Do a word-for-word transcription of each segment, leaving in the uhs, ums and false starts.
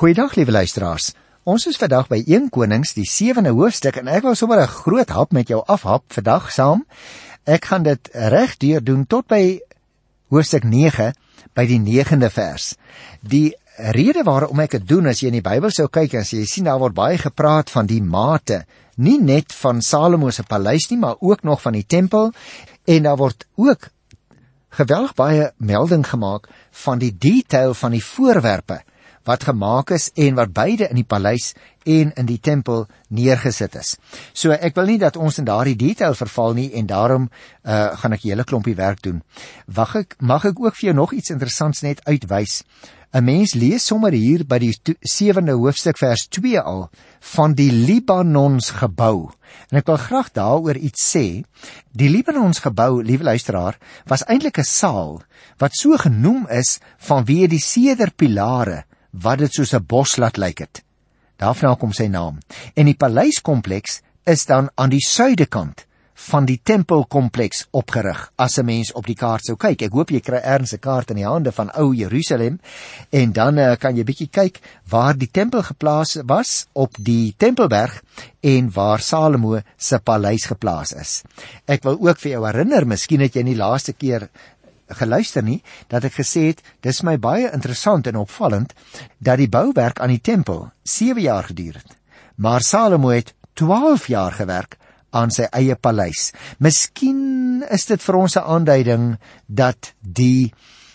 Goeiedag, liewe luisteraars. Ons is vandag by Eerste Konings, die sewende hoofstuk, en ek wil sommer 'n groot hap met jou afhap vandag saam. Ek gaan dit reg deur doen tot by hoofstuk nege, by die negende vers. Die rede waarom ek dit doen, as jy in die Bybel sou kyk, as jy sien, daar word baie gepraat van die mate, nie net van Salomo se paleis nie, maar ook nog van die tempel, en daar word ook geweldig baie melding gemaak van die detail van die voorwerpe wat gemaak is en wat beide in die paleis en in die tempel neergesit is. So ek wil nie dat ons in daardie detail verval nie, en daarom uh, gaan ek 'n hele klompie werk doen. Mag ek, mag ek ook vir jou nog iets interessants net uitwys. 'n Mens lees sommer hier by die sewende hoofstuk vers twee al van die Libanons gebou. En ek wil graag daaroor iets sê. Die Libanons gebou, liewe luisteraar, was eintlik 'n saal wat so genoem is vanweë die sederpilare wat dit soos 'n bos laat lyk het. Daarvan kom sy naam. En die paleiskompleks is dan aan die suidekant van die tempelkompleks opgerig, as 'n mens op die kaart sou kyk. Ek hoop jy kry erns 'n kaart in die hande van ou Jerusalem, en dan uh, kan jy bietjie kyk waar die tempel geplaas was op die Tempelberg en waar Salomo se paleis geplaas is. Ek wil ook vir jou herinner, miskien het jy nie laaste keer geluister nie, dat ek gesê het, dis my baie interessant en opvallend, dat die bouwerk aan die tempel sewe jaar geduur het, maar Salomo het twaalf jaar gewerk aan sy eie paleis. Miskien is dit vir ons 'n aanduiding dat die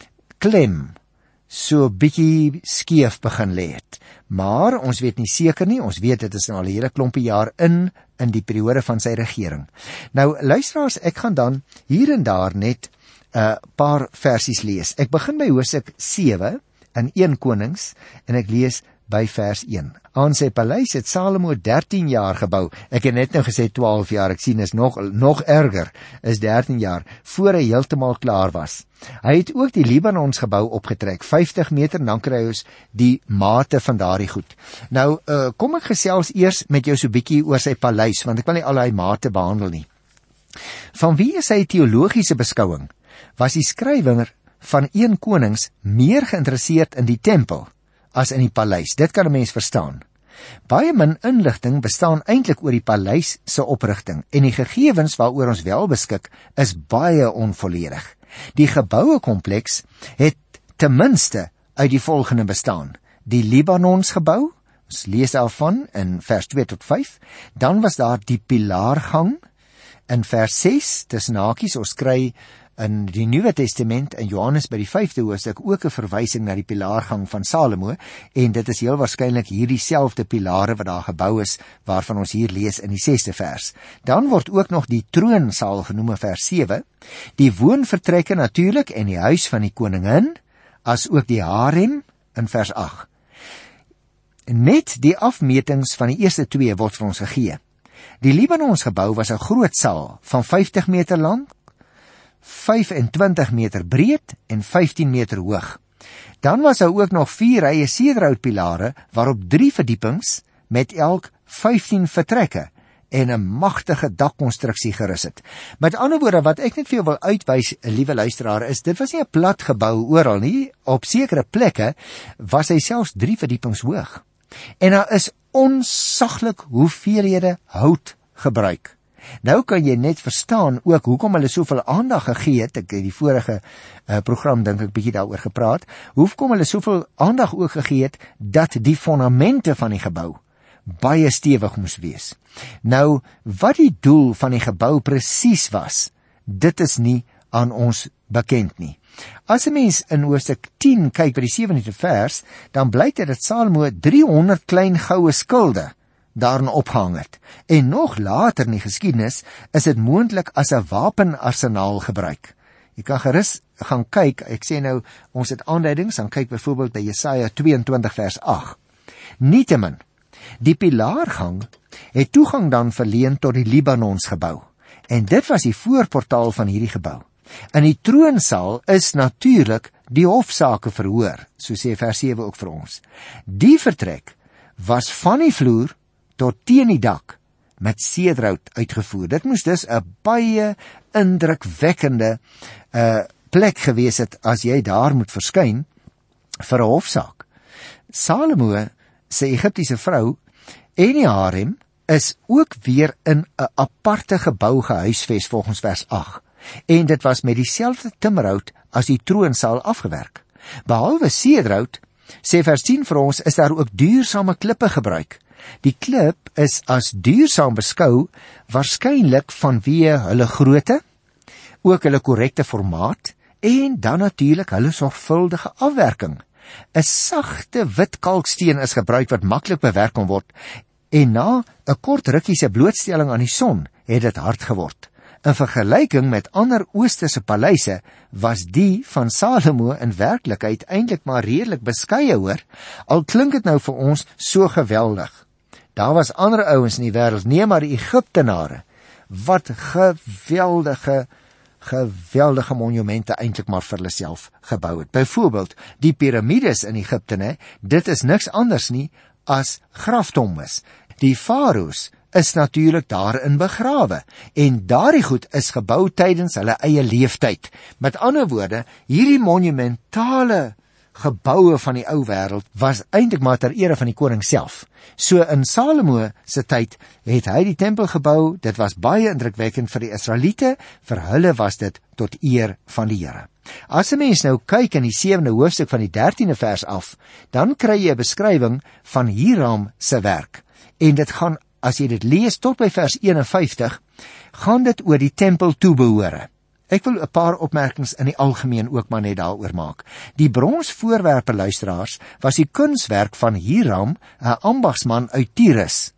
klem so bietjie skeef begin lê het. Maar ons weet nie seker nie, ons weet dit is nou al 'n hele klompie jaar in, in die periode van sy regering. Nou, luisteraars, ek gaan dan hier en daar net 'n uh, paar versies lees. Ek begin by hoofstuk sewe in Eerste Konings, en ek lees by vers een. Aan sy paleis het Salomo dertien jaar gebou. Ek het net nou gesê twaalf jaar, ek sien is nog, nog erger, is dertien jaar, voor hy heeltemal klaar was. Hy het ook die Libanons gebou opgetrek, vyftig meter, en dan kry ons die mate van daardie goed. Nou, uh, kom ek gesels eers met jou so bietjie oor sy paleis, want ek wil nie al die mate behandel nie. Van wie is sy teologiese beskouing? Was die skrywer van Eerste Konings meer geïnteresseerd in die tempel as in die paleis? Dit kan 'n mens verstaan. Baie min inligting bestaan eintlik oor die paleis se oprigting, en die gegevens waaroor ons wel beskik is baie onvolledig. Die geboue kompleks het ten minste uit die volgende bestaan: die Libanons gebou, ons lees daarvan in vers twee tot vyf, dan was daar die pilaargang in vers ses, tussen hakies, ons kry in die Nuwe Testament in Johannes by die vyfde hoofstuk ook 'n verwysing na die pilaargang van Salomo, en dit is heel waarskynlik hierdie selfde pilare wat daar gebou is, waarvan ons hier lees in die sesde vers. Dan word ook nog die troonsaal genoem in vers sewe, die woonvertrekke natuurlik en die huis van die koningin, as ook die harem in vers agt. Net die afmetings van die eerste twee word vir ons gegee. Die Libanons gebou was 'n groot saal van vyftig meter lank, vyfentwintig meter breed en vyftien meter hoog. Dan was daar ook nog vier rye sederhoutpilare waarop drie verdiepings met elk vyftien vertrekke en 'n magtige dakkonstruksie gerus het. Met ander woorde, wat ek net vir jou wil uitwys, liewe luisteraar, is dit was nie 'n plat gebou oral nie. Op sekere plekke was hy selfs drie verdiepings hoog. En daar is onsaglik hoeveelhede hout gebruik. Nou kan jy net verstaan ook hoekom hulle soveel aandag gegee het. Ek het die vorige uh, program dink ek bietjie daaroor gepraat. Hoekom hulle soveel aandag ook gegee het dat die fondamente van die gebou baie stewig moes wees. Nou, wat die doel van die gebou presies was, dit is nie aan ons bekend nie. As 'n mens in hoofstuk tien kyk by die sewende vers, dan blyk dit dat Salomo driehonderd klein goue skilde daarin opgehang het. En nog later in die geskiedenis is dit moontlik as 'n wapenarsenaal gebruik. Jy kan gerus gaan kyk, ek sê nou, ons het aanduidings, dan kyk byvoorbeeld by Jesaja tweeëntwintig vers agt. Nietemin, die pilaargang het toegang dan verleen tot die Libanons gebou, en dit was die voorportaal van hierdie gebou. In die troonsaal is natuurlik die hofsaake verhoor, so sê vers sewe ook vir ons. Die vertrek was van die vloer tot teen die dak met sederhout uitgevoer. Dit moes dus 'n baie indrukwekkende uh, plek gewees het as jy daar moet verskyn vir 'n hofsaak. Salomo se Egiptiese vrou en die harem is ook weer in 'n aparte gebou gehuisves volgens vers agt. En dit was met dieselfde timmerhout as die troonsaal afgewerk. Behalwe sedraut, sê vers tien vir ons, is daar ook duursame klippe gebruik. Die klip is as duursaam beskou, waarskynlik vanweë hulle grootte, ook hulle korrekte formaat, en dan natuurlik hulle sorgvuldige afwerking. 'n Sagte wit kalksteen is gebruik wat maklik bewerk kon word, en na 'n kort rukkie se blootstelling aan die son, het dit hard geword. In vergelyking met ander oosterse paleise, was die van Salomo in werklikheid eintlik maar redelik beskeie hoor, al klink dit nou vir ons so geweldig. Daar was ander ouens in die wêreld, nee maar die Egiptenare, wat geweldige, geweldige monumente eintlik maar vir hulle self gebou het. Byvoorbeeld, die piramides in Egipte, ne, dit is niks anders nie as graftombes. Die farao's is natuurlik daarin begrawe, en daardie goed is gebou tydens hulle eie leeftyd. Met ander woorde, hierdie monumentale geboue van die ou wêreld was eintlik maar ter ere van die koning self. So in Salomo se tyd het hy die tempel gebou, dit was baie indrukwekkend vir die Israeliete, vir hulle was dit tot eer van die Here. As 'n mens nou kyk in die sewende hoofstuk van die dertiende vers af, dan kry jy 'n beskrywing van Hiram se werk. En dit gaan, as jy dit lees tot by vers een en vyftig, gaan dit oor die tempel toebehore. Ek wil 'n paar opmerkings in die algemeen ook maar net daaroor maak. Die bronsvoorwerpe, luisteraars, was die kunswerk van Hiram, 'n ambagsman uit Tyrus,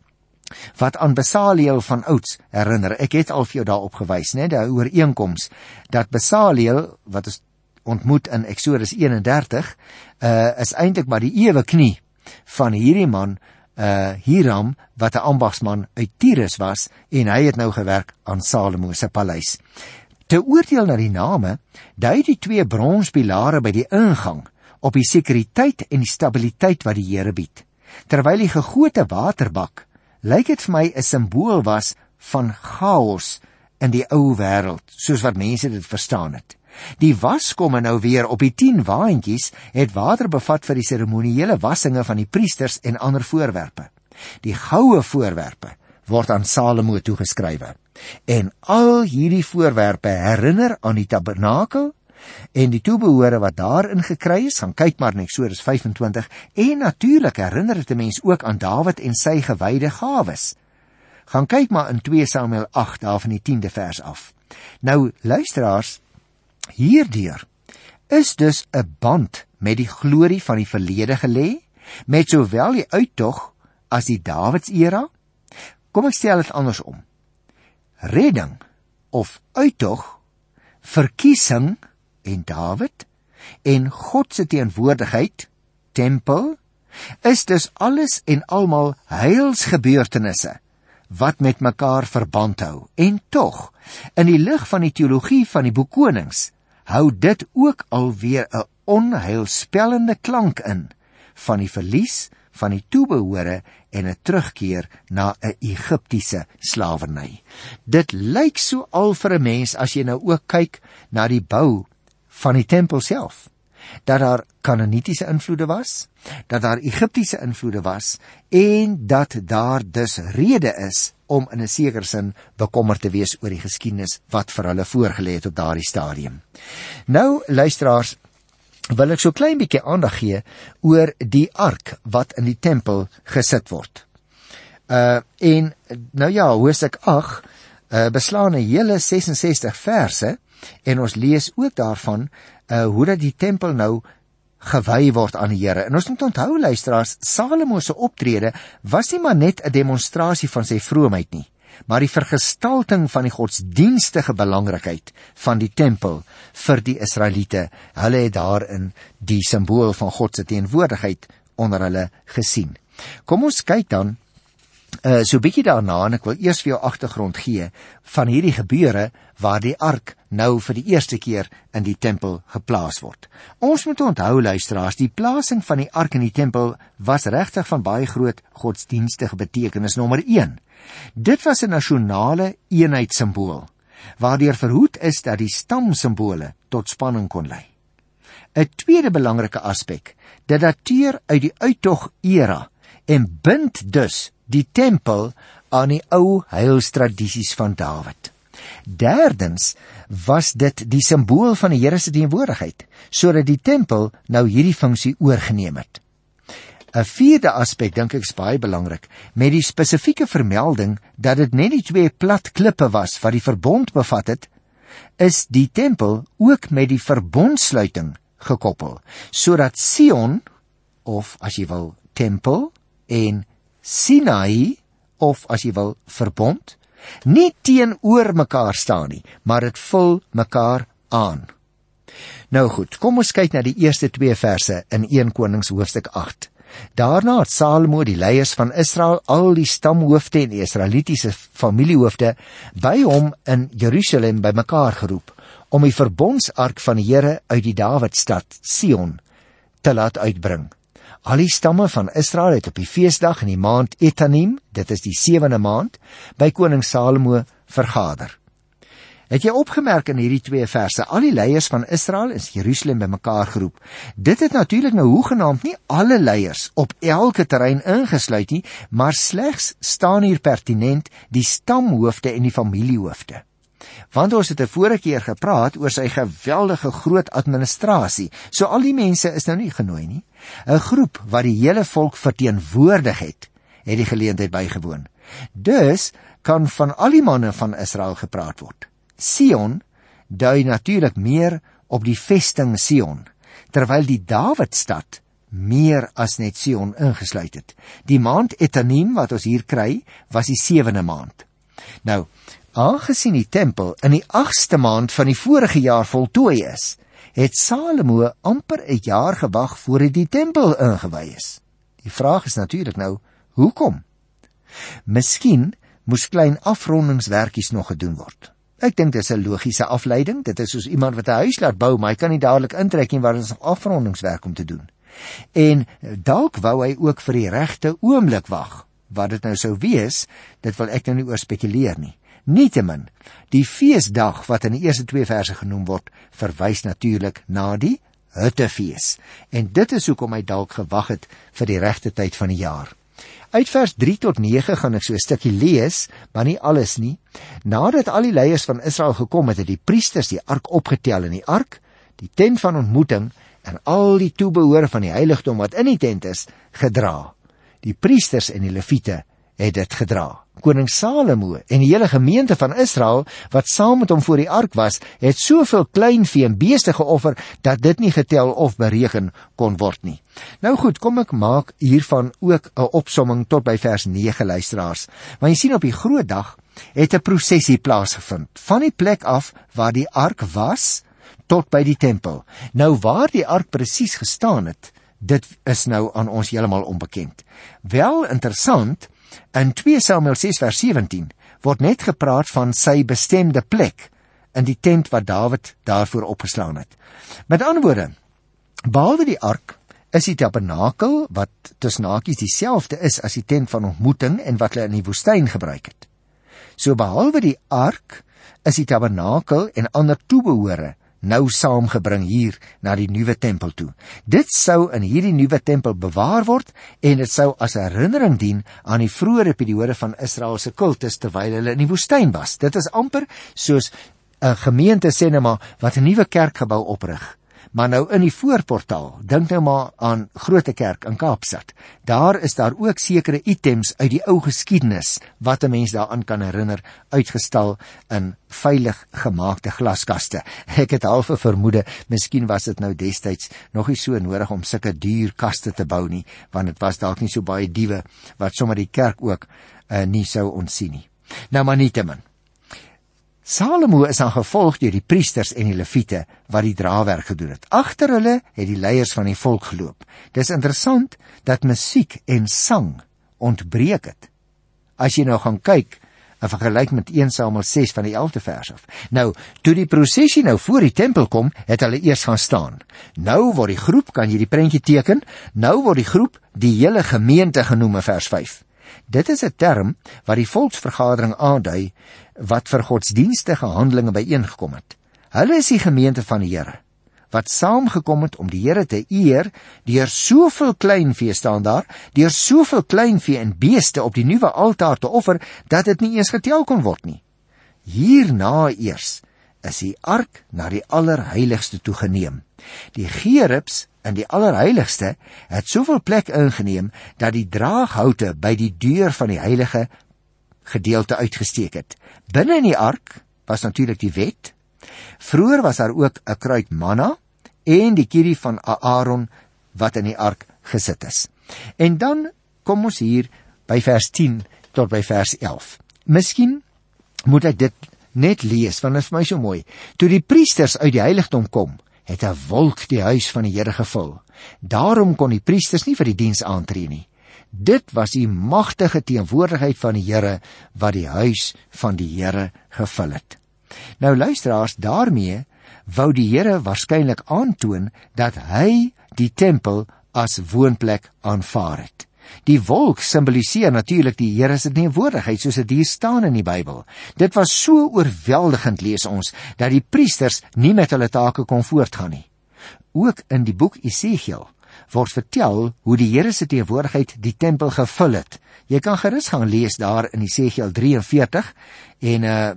wat aan Besaliel van ouds herinner. Ek het al vir jou daarop gewys, né, die ooreenkoms dat Besaliel, wat ons ontmoet in Eksodus eenendertig, uh, is eintlik maar die ewe knie van hierdie man, uh, Hiram, wat 'n ambagsman uit Tyrus was, en hy het nou gewerk aan Salomo se paleis. Te oordeel na die name, dui die twee bronspilare by die ingang op die sekuriteit en die stabiliteit wat die Here bied. Terwyl die gegote waterbak, lyk dit vir my 'n simbool was van chaos in die ou wêreld, soos wat mense dit verstaan het. Die waskomme nou weer op die tien waantjies het water bevat vir die seremoniële wassinge van die priesters en ander voorwerpe. Die goue voorwerpe word aan Salomo toegeskrywe. En al hierdie voorwerpe herinner aan die tabernakel en die toebehore wat daarin gekry is. Gaan kyk maar in Eksodus vyfentwintig, en natuurlik herinner dit 'n mens ook aan Dawid en sy gewyde gawes. Gaan kyk maar in twee Samuel agt, daar van die tiende vers af. Nou, luisteraars, hierdeur is dus 'n band met die glorie van die verlede gelê, met sowel die uittog as die Dawids-era. Kom ek stel dit andersom. Redding of uittog, verkiesing en Dawid, en God se teenwoordigheid, tempel, is dus alles en almal heilsgebeurtenisse wat met mekaar verband hou. En tog, in die lig van die teologie van die boek Konings, hou dit ook alweer 'n onheilspellende klank in van die verlies van die toebehore en 'n terugkeer na 'n Egiptiese slawerny. Dit lyk so al vir 'n mens, as jy nou ook kyk na die bou van die tempel self, dat daar Kanaanitiese invloede was, dat daar Egiptiese invloede was, en dat daar dus rede is om in 'n sekere sin bekommerd te wees oor die geskiedenis wat vir hulle voorgelê het op daardie stadium. Nou, luisteraars, wil ek so klein bietjie aandag gee oor die ark wat in die tempel gesit word. Uh, en nou ja, hoofstuk agt uh, beslaan 'n hele ses en sestig verse, en ons lees ook daarvan uh, hoe dat die tempel nou gewy word aan die Here. En ons moet onthou, luisteraars, Salomo se optrede was nie maar net 'n demonstrasie van sy vroomheid nie, maar die vergestalting van die godsdienstige belangrikheid van die tempel vir die Israeliete. Hulle het daarin die simbool van God se teenwoordigheid onder hulle gesien. Kom ons kyk dan uh, so 'n bietjie daarna, en ek wil eers vir jou agtergrond gee van hierdie gebeure waar die ark nou vir die eerste keer in die tempel geplaas word. Ons moet onthou, luisteraars, die plasing van die ark in die tempel was regtig van baie groot godsdienstige betekenis. Nommer een, dit was 'n nasionale eenheidssimbool, waardeur verhoed is dat die stamsimbole tot spanning kon lei. 'n tweede belangrike aspek, dit dateer uit die uittog era en bind dus die tempel aan die ou heilstradisies van Dawid. Derdens was dit die simbool van die Here se teenwoordigheid, sodat die tempel nou hierdie funksie oorgeneem het. 'n Vierde aspek dink ek is baie belangrik, met die spesifieke vermelding dat dit net die twee plat klippe was wat die verbond bevat het, is die tempel ook met die verbondsluiting gekoppel, sodat Sion, of as jy wil tempel, en Sinai, of as jy wil verbond, nie teenoor mekaar staan nie, maar dit vul mekaar aan. Nou goed, kom ons kyk na die eerste twee verse in Eerste Konings hoofstuk agt. Daarna het Salomo die leiers van Israel, al die stamhoofde en die Israelitiese familiehoofde by hom in Jerusalem bymekaar geroep, om die verbondsark van die Here uit die Dawidstad, Sion, te laat uitbring. Al die stamme van Israel het op die feesdag in die maand Etanim, dit is die sewende maand, by koning Salomo vergader. Het jy opgemerk in hierdie twee verse, al die leiers van Israel is Jerusalem bymekaar geroep. Dit het natuurlik nou hoegenaamd nie alle leiers op elke terrein ingesluit nie, maar slegs staan hier pertinent die stamhoofde en die familiehoofde. Want ons het 'n vorige keer gepraat oor sy geweldige groot administrasie, so al die mense is nou nie genooi nie. 'n Groep wat die hele volk verteenwoordig het, het die geleentheid bygewoon. Dus kan van al die manne van Israel gepraat word. Sion dui natuurlik meer op die vesting Sion, terwyl die Dawidstad meer as net Sion ingesluit het. Die maand Etanim wat ons hier kry, was die sewende maand. Nou, aangesien die tempel in die agste maand van die vorige jaar voltooi is, het Salomo amper 'n jaar gewag voor die tempel ingewy is. Die vraag is natuurlik nou, hoekom? Miskien moes klein afrondingswerkies nog gedoen word. Ek dink dit is 'n logiese afleiding. Dit is soos iemand wat 'n huis laat bou, maar hy kan nie dadelik intrek nie, waar ons nog afrondingswerk om te doen. En dalk wou hy ook vir die regte oomblik wag. Wat dit nou sou wees, dit wil ek nou nie oor spekuleer nie. Nietemin, die feesdag wat in die eerste twee verse genoem word, verwys natuurlik na die Hittefees. En dit is hoekom hy dalk gewag het vir die regte tyd van die jaar. Uit vers drie tot nege gaan ek so 'n stukkie lees, maar nie alles nie. Nadat al die leiers van Israel gekom het, het die priesters die ark opgetel in die ark, die tent van ontmoeting en al die toebehore van die heiligdom wat in die tent is, gedra. Die priesters en die leviete het dit gedra. Koning Salomo en die hele gemeente van Israel, wat saam met hom voor die ark was, het soveel kleinvee en beeste geoffer, dat dit nie getel of bereken kon word nie. Nou goed, kom ek maak hiervan ook 'n opsomming tot by vers nege, luisteraars. Want jy sien, op die groot dag het 'n prosessie plaasgevind, van die plek af waar die ark was, tot by die tempel. Nou waar die ark presies gestaan het, dit is nou aan ons heeltemal onbekend. Wel interessant, in twee Samuel ses vers sewentien word net gepraat van sy bestemde plek in die tent wat Dawid daarvoor opgeslaan het. Met ander woorde, behalwe die ark, is die tabernakel, wat tussen hakies dieselfde is as die tent van ontmoeting en wat hulle in die woestyn gebruik het. So behalwe die ark, is die tabernakel en ander toebehore nou saamgebring hier na die nuwe tempel toe. Dit sou in hierdie nuwe tempel bewaar word en dit sou as herinnering dien aan die vroeëre periode van Israel se kultus terwyl hulle in die woestyn was. Dit is amper soos 'n gemeente sê nou maar wat 'n nuwe kerkgebou oprig. Maar nou in die voorportaal, dink nou maar aan Grote Kerk in Kaapstad. Daar is daar ook sekere items uit die ou geskiedenis wat 'n mens daaraan kan herinner, uitgestal in veilig gemaakte glaskaste. Ek het half 'n vermoede, miskien was dit nou destyds nog nie so nodig om sulke duur kaste te bou nie, want dit was dalk nie so baie diewe wat sommer die kerk ook uh, nie sou ontsien nie. Nou maar nietemin. Salomo is aan gevolg deur die priesters en die leviete wat die drawerk gedoen het. Agter hulle het die leiers van die volk geloop. Dis interessant dat musiek en sang ontbreek het. As jy nou gaan kyk, in vergelyk met Eerste Samuel ses van die elfde vers af. Nou, toe die prosessie nou voor die tempel kom, het hulle eers gaan staan. Nou word die groep, kan jy die prentjie teken, nou word die groep die hele gemeente genoem in vers vyf. Dit is 'n term wat die volksvergadering aandui, wat vir godsdienstige handelinge byeengekom het. Hulle is die gemeente van die Here. wat saamgekom het om die Here te eer, deur soveel kleinvee staan daar, deur soveel kleinvee en beeste op die nuwe altaar te offer, dat dit nie eens getel kon word nie. Hierna eers is die ark na die allerheiligste toegeneem. Die gerubs in die allerheiligste het soveel plek ingeneem, dat die draaghoute by die deur van die heilige gedeelte uitgesteek het. Binne in die ark was natuurlik die wet. Vroeger was daar ook 'n kruik manna en die kierie van Aaron wat in die ark gesit is. En dan kom ons hier by vers tien tot by vers elf. Miskien moet ek dit net lees, want dit is vir my so mooi. Toe die priesters uit die heiligdom kom, het 'n wolk die huis van die Here gevul. Daarom kon die priesters nie vir die diens aantree nie. Dit was die magtige teenwoordigheid van die Here wat die huis van die Here gevul het. Nou luisteraars, daarmee wou die Here waarskynlik aantoon dat hy die tempel as woonplek aanvaar het. Die wolk simboliseer natuurlik die Here se teenwoordigheid, soos dit hier staan in die Bybel. Dit was so oorweldigend, lees ons, dat die priesters nie met hulle take kon voortgaan nie. Ook in die boek Esegiel word vertel hoe die Here se teenwoordigheid die tempel gevul het. Jy kan gerus gaan lees daar in Esegiel drieënveertig en uh,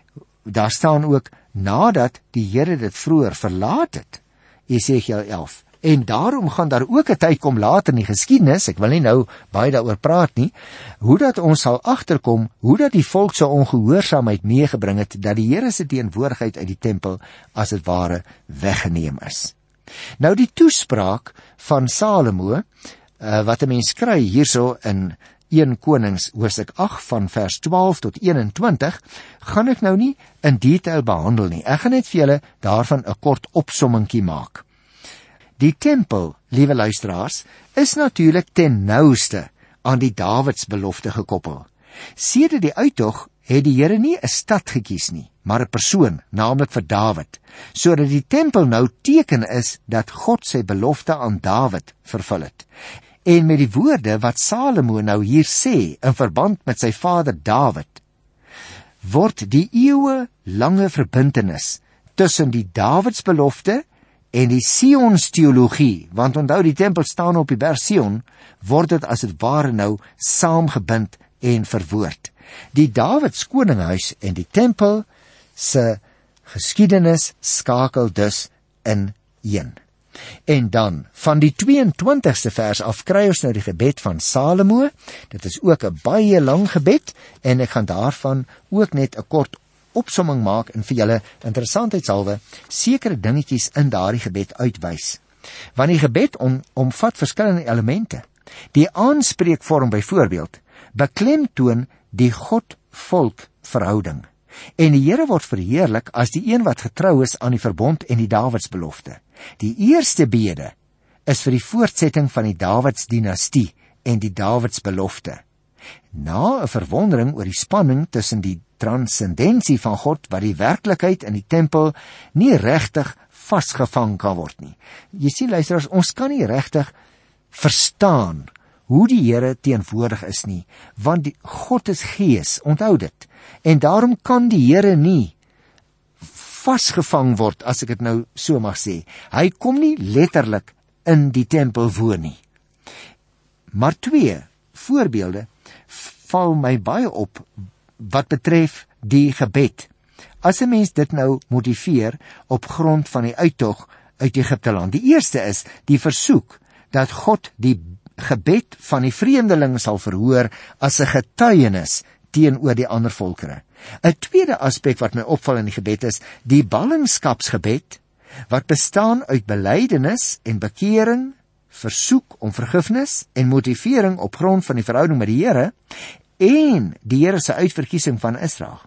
daar staan ook, nadat die Here dit vroeër verlaat het, Esegiel elf. En daarom gaan daar ook 'n tyd kom later in die geskiedenis, ek wil nie nou baie daaroor praat nie, hoe dat ons sal agterkom, hoe dat die volk se ongehoorsaamheid meegebring het, dat die Here se teenwoordigheid uit die tempel as het ware weggeneem is. Nou die toespraak van Salomo, uh, wat 'n mens kry hierso in Eerste Konings hoofstuk agt van vers twaalf tot eenentwintig, gaan ek nou nie in detail behandel nie. Ek gaan net vir julle daarvan 'n kort opsommingkie maak. Die tempel, liewe luisteraars, is natuurlik ten nouste aan die Dawidsbelofte gekoppel. Sedert die uittog het die Here nie 'n stad gekies nie, maar 'n persoon, naamlik vir Dawid, sodat die tempel nou teken is dat God sy belofte aan Dawid vervul het. En met die woorde wat Salomo nou hier sê in verband met sy vader Dawid, word die eeue lange verbintenis tussen die Dawidsbelofte en die Sions teologie, want onthou die tempel staan op die berg Sion, word dit as het ware nou saamgebind en verwoord. Die Dawids koninghuis en die tempel se geskiedenis skakel dus in een. En dan, van die twee-en-twintigste vers af kry ons nou die gebed van Salomo. Dit is ook 'n baie lang gebed, en ek gaan daarvan ook net 'n kort opsomming maak en vir julle interessantheidshalwe sekere dingetjies in daardie gebed uitwys. Want die gebed om, omvat verskillende elemente. Die aanspreekvorm byvoorbeeld beklemtoon die God-volk verhouding. En die Here word verheerlik as die een wat getrou is aan die verbond en die Dawidsbelofte. Die eerste bede is vir die voortsetting van die Dawidsdinastie en die Dawidsbelofte. Na 'n verwondering oor die spanning tussen die transcendensie van God, wat die werklikheid in die tempel nie regtig vasgevang kan word nie. Jy sien luisteraars, ons kan nie regtig verstaan hoe die Here teenwoordig is nie, want die God is gees, onthou dit. En daarom kan die Here nie vasgevang word, as ek dit nou so mag sê. Hy kom nie letterlik in die tempel woon nie. Maar twee voorbeelde val my baie op wat betref die gebed. As 'n mens dit nou motiveer op grond van die uittog uit Egipte land. Die eerste is die versoek dat God die gebed van die vreemdeling sal verhoor as 'n getuienis teenoor die ander volkere. 'n Tweede aspek wat my opval in die gebed is die ballingskapsgebed, wat bestaan uit belydenis en bekering, versoek om vergifnis en motivering op grond van die verhouding met die Here en die Here se uitverkiesing van Israel.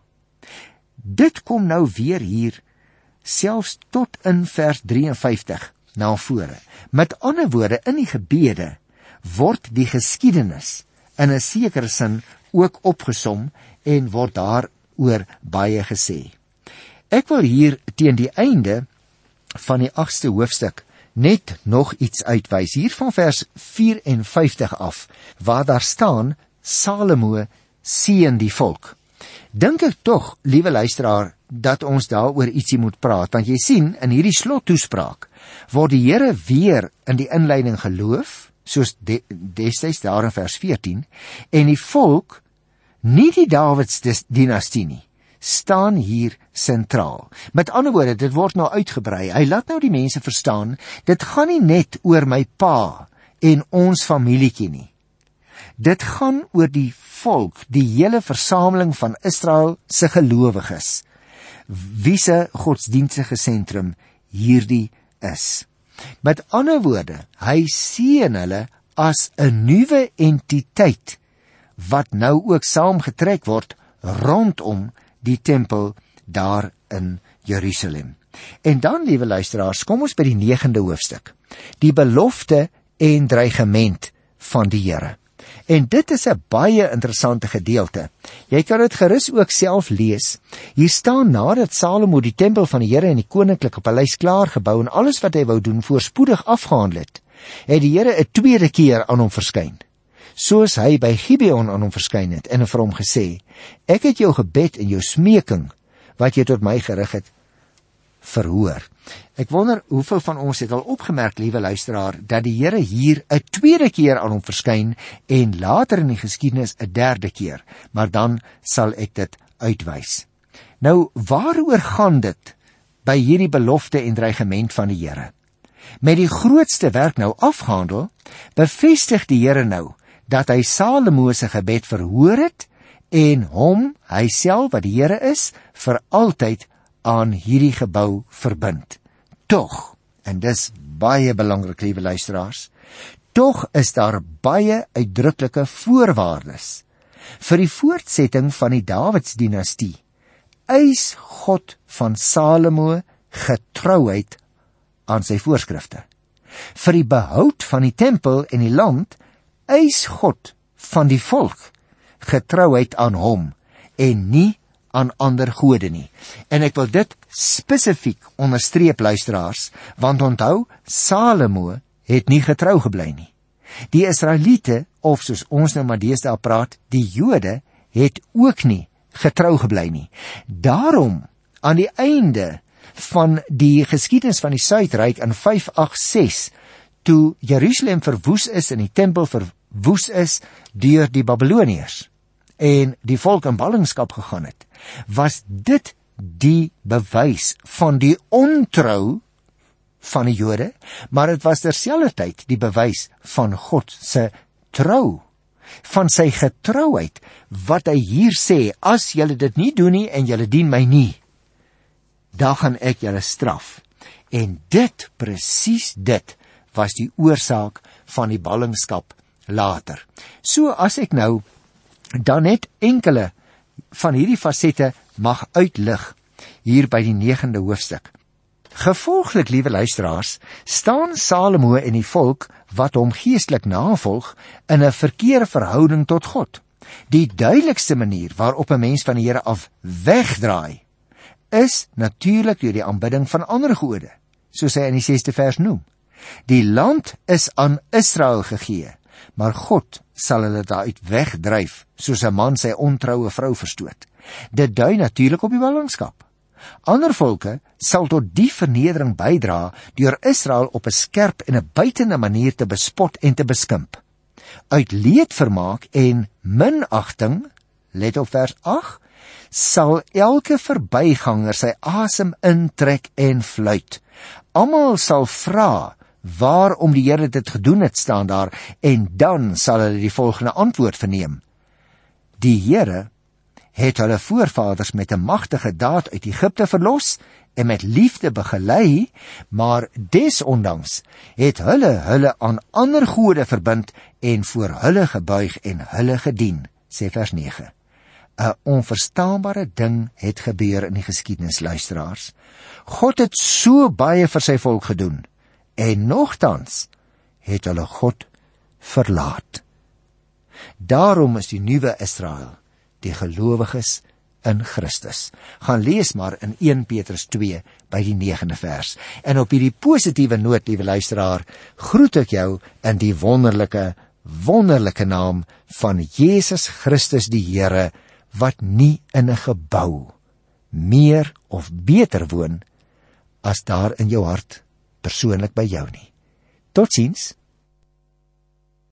Dit kom nou weer hier selfs tot in vers drieënvyftig na vore. Met ander woorde, in die gebede word die geskiedenis in 'n sekere sin ook opgesom en word daaroor baie gesê. Ek wil hier teen die einde van die agste hoofstuk net nog iets uitwys, hier van vers vyf en vyftig af, waar daar staan, Salomo seën die volk. dink ek tog, liewe luisteraar, dat ons daaroor ietsie moet praat, want jy sien, in hierdie slottoespraak word die Here weer in die inleiding geloof, soos de, destyds daar in vers veertien, en die volk, nie die Davids dinastie nie, staan hier sentraal. Met ander woorde, dit word nou uitgebrei. Hy laat nou die mense verstaan, dit gaan nie net oor my pa en ons familietjie nie. Dit gaan oor die volk, die hele versameling van Israel se gelowiges, wie se godsdienstige sentrum hierdie is. Met ander woorde, hy sien hulle as 'n nuwe entiteit, wat nou ook saamgetrek word rondom die tempel daar in Jerusalem. En dan, liewe luisteraars, kom ons by die negende hoofstuk, die belofte en dreigement van die Here. En dit is 'n baie interessante gedeelte. Jy kan dit gerus ook self lees. Hier staan, nadat Salomo die tempel van die Here en die koninklike paleis klaar gebou en alles wat hy wou doen voorspoedig afgehandel het, het die Here 'n tweede keer aan hom verskyn, soos hy by Gibeon aan hom verskyn het en vir hom gesê, ek het jou gebed en jou smeking, wat jy tot my gerig het, verhoor. Ek wonder hoeveel van ons het al opgemerk, liewe luisteraar, dat die Here hier 'n tweede keer aan hom verskyn en later in die geskiedenis 'n derde keer, maar dan sal ek dit uitwys. Nou, waaroor gaan dit by hierdie belofte en dreigement van die Here? Met die grootste werk nou afgehandel, bevestig die Here nou dat hy Salomo se gebed verhoor het en hom, hy self wat die Here is, vir altyd aan hierdie gebou verbind. Tog, en dis baie belangrik, liewe luisteraars, tog is daar baie uitdruklike voorwaardes. Vir die voortsetting van die Davidsdinastie eis God van Salomo getrouheid aan sy voorskrifte. Vir die behoud van die tempel en die land eis God van die volk getrouheid aan hom en nie aan ander gode nie. En ek wil dit spesifiek onderstreep, luisteraars, want onthou, Salomo het nie getrou gebly nie. Die Israeliete, of soos ons nou maar deesdae praat, die Jode, het ook nie getrou gebly nie. Daarom, aan die einde van die geskiedenis van die Suidryk in vyf agt ses, toe Jerusalem verwoes is en die tempel verwoes is deur die Babiloniërs en die volk in ballingskap gegaan het, was dit die bewys van die ontrou van die Jode, maar dit was terselfdertyd die bewys van God se trou, van sy getrouheid, wat hy hier sê, as julle dit nie doen nie en julle dien my nie, dan gaan ek julle straf. En dit, presies dit, was die oorsaak van die ballingskap later. So as ek nou dan net enkele van hierdie fasette mag uitlig hier by die negende hoofstuk. Gevolglik, liewe luisteraars, staan Salomo en die volk wat hom geestelik navolg in 'n verkeerde verhouding tot God. Die duidelikste manier waarop 'n mens van die Here af wegdraai, is natuurlik deur die aanbidding van ander gode, soos hy in die sesde vers noem. Die land is aan Israel gegee, maar God sal hulle daaruit wegdryf, soos 'n man sy ontroue vrou verstoot. Dit dui natuurlik op die ballingskap. Ander volke sal tot die vernedering bydra deur Israel op 'n skerp en 'n buitende manier te bespot en te beskimp. Uit leedvermaak en minagting, let op vers agt, sal elke verbyganger sy asem intrek en fluit. Almal sal vra waarom die Here dit gedoen het, staan daar, en dan sal hulle die volgende antwoord verneem. Die Here het hulle voorvaders met 'n magtige daad uit Egipte verlos en met liefde begelei, maar desondanks het hulle hulle aan ander gode verbind en voor hulle gebuig en hulle gedien, sê vers nege. 'n Onverstaanbare ding het gebeur in die geskiedenis, luisteraars. God het so baie vir sy volk gedoen, en nogtans het hulle God verlaat. Daarom is die nuwe Israel die gelowiges in Christus. Gaan lees maar in een Petrus twee by die negende vers. En op hierdie positiewe noot, liewe luisteraar, groet ek jou in die wonderlike, wonderlike naam van Jesus Christus die Here, wat nie in 'n gebou meer of beter woon as daar in jou hart persoonlik by jou nie. Totsiens.